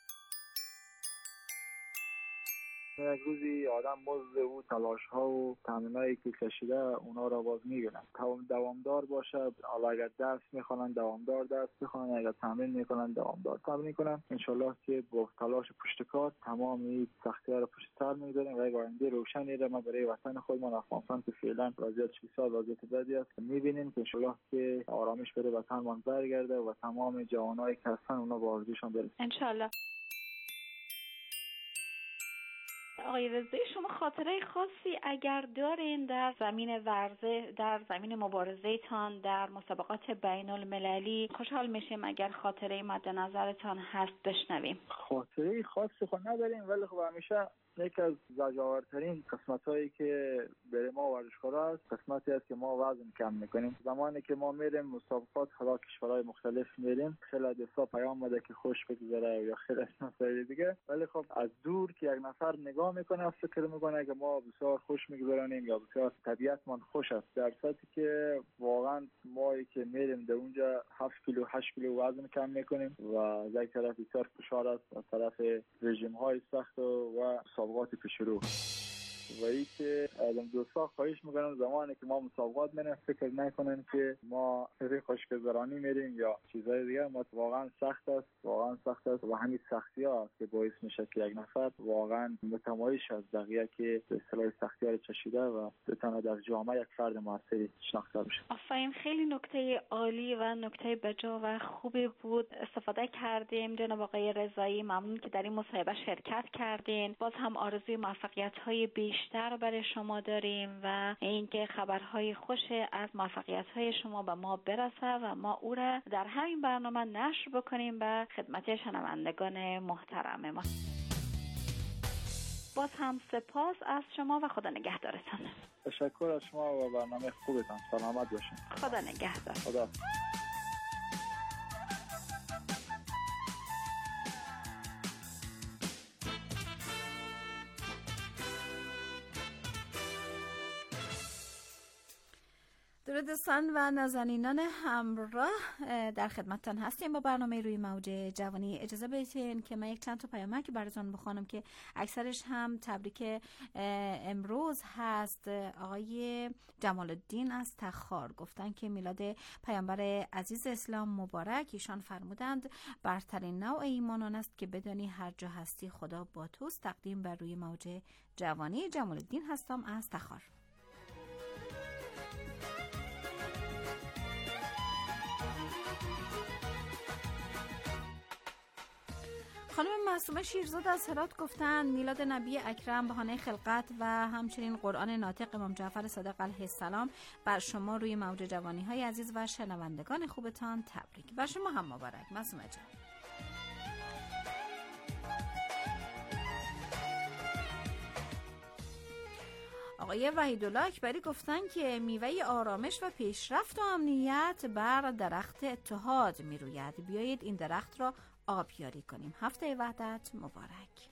یک روزی آدم مزد او تلاش ها و تمرینایی که کشیده اونا را باز میگیرن. دوامدار باشه، حالا اگر درس میخوانن دوامدار درس بخونن، اگر تمرین میکنن دوامدار تمرین کنن. انشالله که با تلاش پشت کار تمام این سختی‌ها را پشت سر میگذاریم و یک آینده روشنی را ما برای وطن خودمان افغانستان که فعلا وضعیت بسیار وضعیت بدی است میبینیم که انشالله که آرامش بره وطنمان برگرده و تمام جوانایی که هستن اونا با آرزوشون برسن انشالله. آقای رضایی، شما خاطره خاصی اگر دارین در زمین ورزش، در زمین مبارزه تان در مسابقات بین المللی، خوشحال میشیم اگر خاطره مد نظرتان هست بشنویم. خاطره خاصی خود نداریم ولی خب همیشه یک از زجرآورترین قسمت‌هایی که برای ما ورزشکارا است قسمتی است که ما وزن کم میکنیم. زمانی که ما میریم مسابقات حالا کشورهای مختلف میریم خیلی دوستا پیام میده که خوش بگذره یا خیلی مسائل دیگه، ولی خب از دور که یک نفر نگاه میکنه فکر میکنه که ما بسیار خوش میگذرانیم یا بسیار طبیعتمان خوش است، در صورتی که واقعا ما که میریم در اونجا هفت کیلو هشت کیلو وزن کم میکنیم و از یک طرف بسیار فشار است، از طرف رژیم های سخت و مسابقات پیش رو و ای که آدم دوستا خواهش میکنم زمانی که ما مسابقات میریم فکر نکنن که ما سری خوشگذرانی میریم یا چیزای دیگه. ما واقعا سخت است، واقعا سخت است و همین سختی ها است که باعث میشه که یک نفر واقعا متمایز از بقیه که به اصطلاح سختی ها رو چشیده و بتونه در جامعه یک فرد موثری شناخته بشه. آفرین، خیلی نکته عالی و نکته بجا و خوبی بود، استفاده کردیم. جناب آقای رضایی ممنون که در این مصاحبه شرکت کردین. باز هم آرزوی موفقیت های بیشتر برای شما داریم و اینکه خبرهای خوش از موفقیت‌های شما به ما برسه و ما او را در همین برنامه نشر بکنیم به خدمت شنوندگان محترم ما. باز هم سپاس از شما و خدا نگهدارتان. تشکر از شما و برنامه خوبتان. سلامت باشین. خدا نگهدار. خدا. درود دوستان و نازنینان همراه، در خدمتتان هستیم با برنامه روی موج جوانی. اجازه بدین که من یک چند تا پیامک براتون بخونم که اکثرش هم تبریک امروز هست. آقای جمال الدین از تخار گفتن که میلاد پیامبر عزیز اسلام مبارک. ایشان فرمودند برترین نوع ایمان آن است که بدانی هر جا هستی خدا با توست. تقدیم بر روی موج جوانی. جمال الدین هستم از تخار. خانم معصومه شیرزاد از هرات گفتن میلاد نبی اکرم بهانه خلقت و همچنین قرآن ناطق امام جعفر صادق علیه السلام بر شما روی موج جوانی های عزیز و شنوندگان خوبتان تبریک. بر شما هم مبارک معصومه جان. آقای وحیدالله اکبری گفتن که میوه آرامش و پیشرفت و امنیت بر درخت اتحاد میروید. بیایید این درخت را آبیاری کنیم. هفته وحدت مبارک.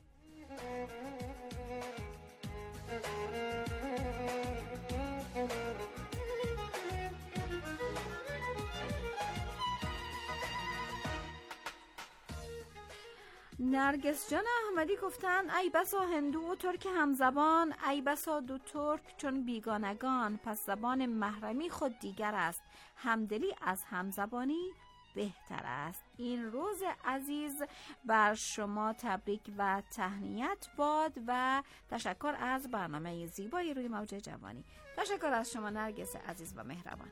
نرگس جان احمدی گفتن ای بسا هندو و ترک همزبان، ای بسا دو ترک چون بیگانگان، پس زبان محرمی خود دیگر است، همدلی از همزبانی بهتر است. این روز عزیز بر شما تبریک و تهنیت باد و تشکر از برنامه زیبای روی موج جوانی. تشکر از شما نرگس عزیز و مهربان.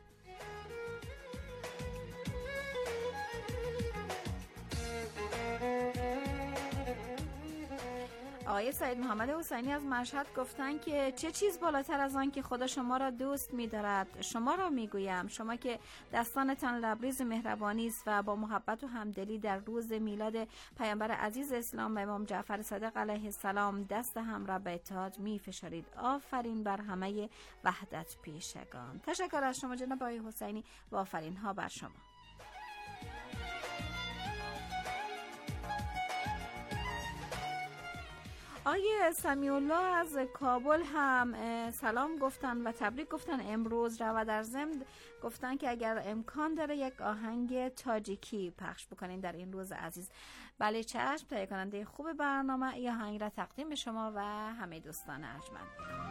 آقای سعید محمد حسینی از مشهد گفتن که چه چیز بالاتر از آن که خدا شما را دوست می‌دارد. شما را میگویم شما که دستانتان لبریز مهربانی است و با محبت و همدلی در روز میلاد پیامبر عزیز اسلام و امام جعفر صادق علیه السلام دست هم را به اتحاد می‌فشارید. آفرین بر همه وحدت پیشگان. تشکر از شما جناب آقای حسینی و آفرین ها بر شما. آیه سمیع الله از کابل هم سلام گفتن و تبریک گفتن امروز را و در ضمن گفتن که اگر امکان داره یک آهنگ تاجیکی پخش بکنین در این روز عزیز. بله چشم، تهیه کننده خوب برنامه این آهنگ را تقدیم شما و همه دوستان ارجمند.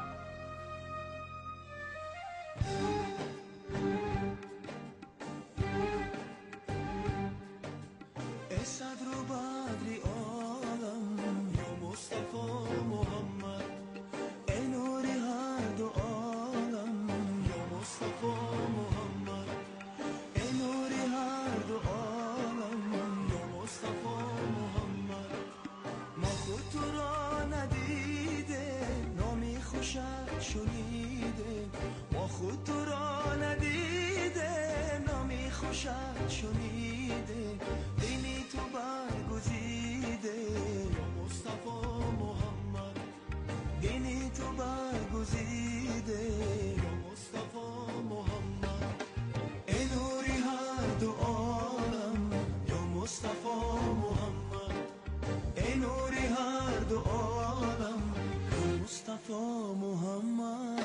صدر و بدری عالم یا مصطفی محمد، ای نوری هر دو عالم یا مصطفی محمد، ای نوری هر دو عالم یا مصطفی محمد. ما خود تو را ندیده نامی خوشت شنیده، ما خود تو را ندیده نامی خوشت شنیده، دینی تو برگزیده یا مصطفی محمد، دینی تو برگزیده یا مصطفی محمد. ای نوری هر دو عالم یا مصطفی محمد، ای نوری هر دو عالم یا مصطفی محمد.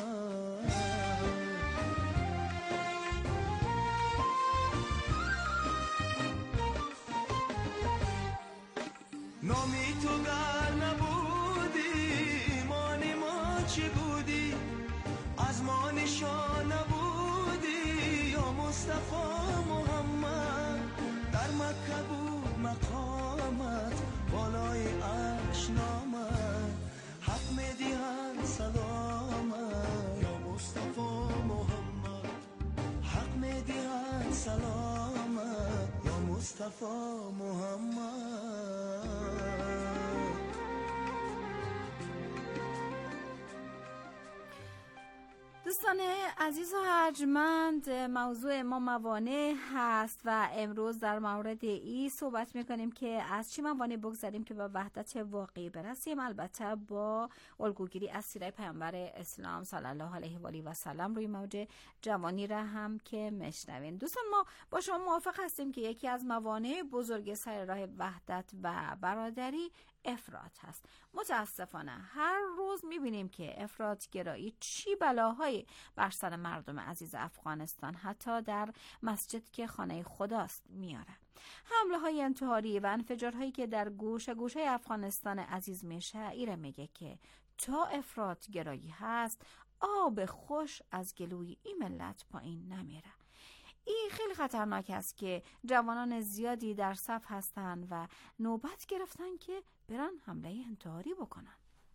نامی تو گر نبودی ایمان ما چی بودی، از ما نشان نبودی یا مصطفی محمد. در مکه بود مقامت بالای عرش نامت، حق میدیهن سلامت یا مصطفی محمد، حق میدیهن سلامت یا مصطفی محمد. دوستان عزیز و ارجمند، موضوع ما موانع هست و امروز در مورد ای صحبت میکنیم که از چی موانع بگذاریم که به وحدت واقعی برسیم، البته با الگوگیری از سیره پیامبر اسلام صلی الله علیه و آله و سلم روی موج جوانی را هم که میشنوین. دوستان ما با شما موافق هستیم که یکی از موانع بزرگ سر راه وحدت و برادری افراط هست. متاسفانه هر روز میبینیم که افراطگرایی چی بلاهایی بر سر مردم عزیز افغانستان حتی در مسجد که خانه خداست میاره. حمله های انتحاری و انفجارهایی که در گوشه گوشه افغانستان عزیز میشه ایره میگه که تا افراطگرایی هست آب خوش از گلوی این ملت پایین نمیره. این خیلی خطرناک است که جوانان زیادی در صف هستند و نوبت گرفتن که برن حمله انتحاری بکنن.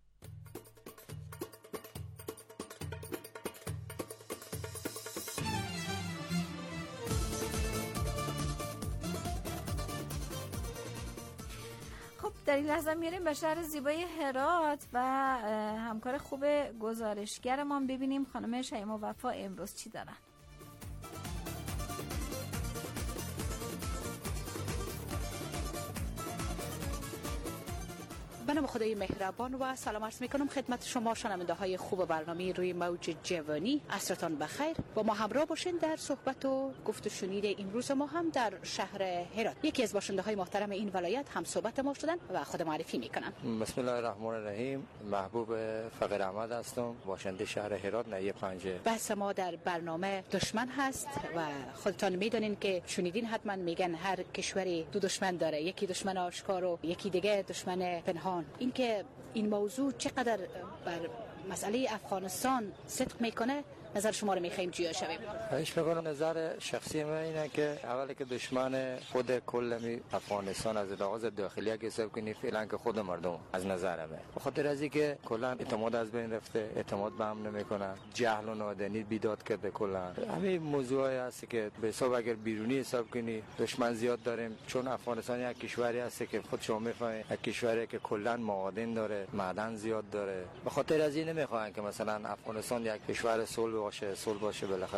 خب در این لحظه میریم به شهر زیبای هرات و همکار خوب گزارشگرمان ببینیم خانم شیما وفا امروز چی دارن. به نام خدای مهربان و سلام عرض میکنم خدمت شما شنونده های خوب برنامه روی موج جوانی. عصرتان بخیر، با ما همراه باشین در صحبت و گفت و شنید امروز ما هم در شهر هرات. یکی از باشنده های محترم این ولایت هم صحبت ما شدن و خود معرفی میکنن. بسم الله الرحمن الرحیم، محبوب فقیر احمد هستم، باشنده شهر هرات ناحیه پنجه. بحث ما در برنامه دشمن هست و خودتان میدونین که شنیدین حتما میگن هر کشوری دو دشمن داره، یکی دشمن آشکار و یکی دیگه دشمن پنهان. اینکه این موضوع چقدر بر مسئله افغانستان صدق میکنه نظر شما رو می‌خوایم جیا شویم. هیچ بگم نظر شخصی من اینه که اولی که دشمن خود کل افغانستان از لحاظ داخلی که حساب کنی فعلا که خود مردم از نظر من، به خاطر از اینکه کلا اعتماد از بین رفته، اعتماد به هم نمیکنن، جهل و نادانی بیداد کرده کلا. همین موضوعی هست که به حساب اگر بیرونی حساب کنی دشمن زیاد داریم، چون افغانستان یک کشوری هست که خود شما میفهمید یک کشوری که کلا معادن داره، معدن زیاد داره. به خاطر از این نمیخوان که مثلا افغانستان یک کشور صلح باشه، صلح باشه بالاخره